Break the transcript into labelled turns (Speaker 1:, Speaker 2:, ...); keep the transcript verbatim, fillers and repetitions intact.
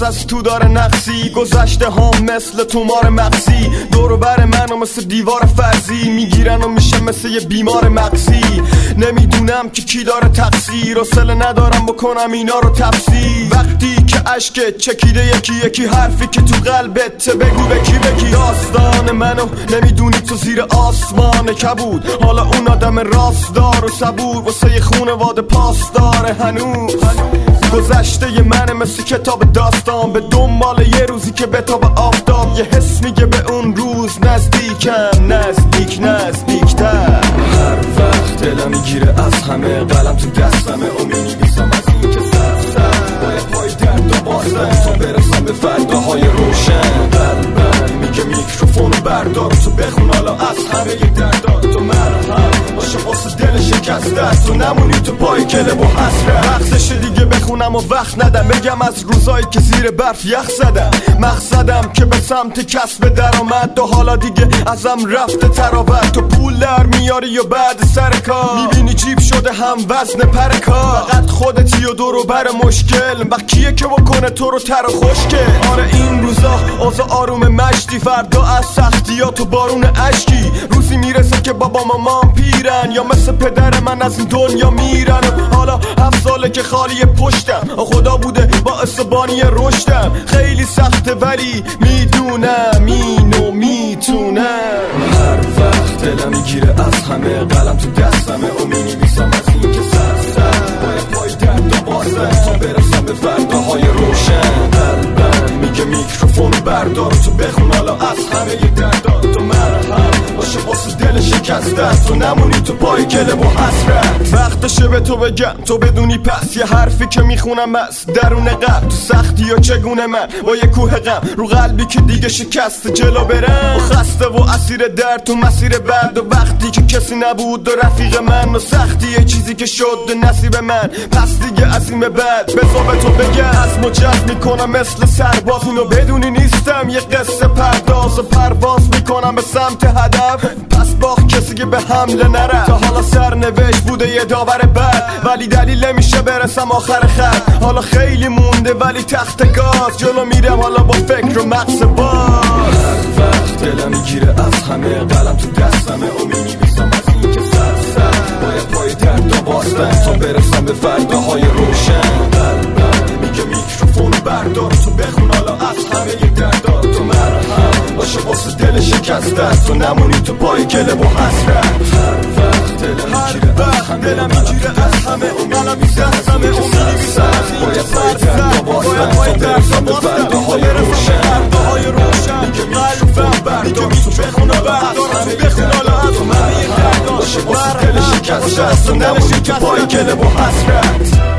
Speaker 1: باز از تو داره نقصی، گذشته ها مثل تومار مغزی دورو بر منو مثل دیوار فرضی میگیرن و میشه مثل یه بیمار مغزی. نمیدونم که کی داره تقصیر، حوصله ندارم بکنم اینا رو تفسیر. وقتی که عشق چکیده یکی یکی حرفی که تو قلبت بگو به کی بگی. داستان منو نمیدونی تو زیر آسمان کبود، حالا اون آدم راستدار و صبور واسه خونواده پاس داره هنوز. گذشته ی منه مثل کتاب داستان، به دنبال یه روزی که بتاب آفتاب. یه حس میگه به اون روز نزدیکم، نزدیک نزدیکتر. هر وقت دلم میگیره از همه، قلم تو دستمه و می‌نویسم از این که سر سر با یه پای درد و بازم تا برسم به فرداهای روشن. قلبم میگه میکروفونو بردار تو بخون حالا از همه ی دردات. تو مرهم باشه واسه دل شکستت، تو نمونی تو پای کله و حسرت. وقتشه دیگه بخونم و وقت ندم بگم از روزایی که زیر برف یخ زدم. مقصدم که به سمت کسب درآمد و حالا دیگه ازم رفته تراوت. تو پول در میاری و بعد سر کار میبینی جیب شده هم وزن پر کار. فقط خودتی و دورو بر مشکل، وقت کیه که بکنه تو رو تر و خشکه. آره این روزا اوضاع آروم مشتی، فردا از سختیات و بارون اشکی. روزی میرسه که بابا مامان پیرن یا مثل پدر من از این دنیا میرن. حالا هفت ساله که خالی پشتم، خدا بوده باعث بانی رشدم. خیلی سخته ولی میدونم اینو میتونم. هر وقت دلم میگیره از همه، قلم تو دستمه و مینویسم از این که سر سر با یه پای درد و بازم تا برسم به فرداهای روشن. قلبم میگه میکروفونو بردار تو بخون حالا از همه ی دردات. تو مرهم باشه واسه دل شکستت، تو نمونی تو پای کله و حسرت. وقتشه به تو بگم تو بدونی پس، یه حرفی که میخونم از درون قلب. تو سختی یا چگونه من با یه کوه غم رو قلبی که دیگه شکست جلو برم. و خسته و اسیر درد تو مسیر بعد، و وقتی که کسی نبود و رفیق من. و سختی یه چیزی که شد نصیب من، پس دیگه از این به بعد بذار به تو بگم. از مجد میکنم مثل سرباز، اینو بدونی نیستم یه قصه پرداز. و پرواز میکنم به سمت هدف، پس باخت کسی که به حمله نره. تا حالا سرنوشت بوده یه داور بد، ولی دلیل نمیشه برسم آخر خط. حالا خیلی مونده ولی تخت گاز، جلو میرم حالا با فکر و مغز باز. هر وقت دلم میگیره از همه، قلم تو دستمه و مینویسم از این که سر سر با یه پای درد و بازم تا برسم به فرداهای روشن. قلبم میگه میکروفونو بردار تو بخون حالا از همه ی دردات. تو مرهم باشه واسه دل شکستت، تو نمونی تو پای کله و حسرت. هر وقت دلم میگیره از همه، دلم میگیره از همه و قلم تو دستمه و مینویسم از این که سر سر با یه پای درد و بازم تا برسم به فرداهای روشن. میگه میکروفون بردار تو بخون حالا از همه ی دردات. تو مرهم باشه واسه دل شکستت، تو نمونی تو پای کله و حسرت.